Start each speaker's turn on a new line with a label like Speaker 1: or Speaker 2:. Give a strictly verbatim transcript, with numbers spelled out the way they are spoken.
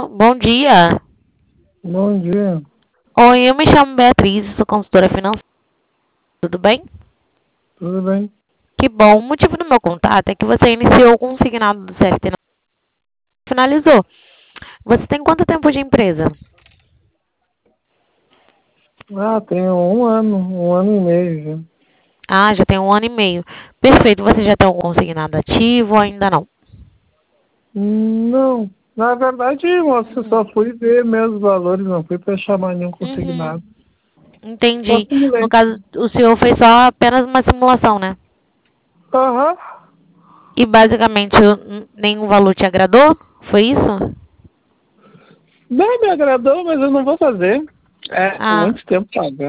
Speaker 1: Bom dia.
Speaker 2: Bom dia.
Speaker 1: Oi, eu me chamo Beatriz, sou consultora financeira. Tudo bem?
Speaker 2: Tudo bem?
Speaker 1: Que bom. O motivo do meu contato é que você iniciou o consignado do C F T e finalizou. Você tem quanto tempo de empresa?
Speaker 2: Ah, tenho um ano, um ano e meio já.
Speaker 1: Ah, já tem um ano e meio. Perfeito. Você já tem um consignado ativo ou ainda não?
Speaker 2: Não, na verdade, moça, eu só fui ver mesmo os valores, não fui para chamar nenhum
Speaker 1: Uhum.
Speaker 2: consignado. Só
Speaker 1: Entendi. No
Speaker 2: simulei.
Speaker 1: caso, o senhor fez só apenas uma simulação, né?
Speaker 2: Aham.
Speaker 1: E basicamente o- nenhum valor te agradou? Foi isso?
Speaker 2: Bem, me agradou, mas eu não vou fazer. É
Speaker 1: Ah,
Speaker 2: muito tempo pagando.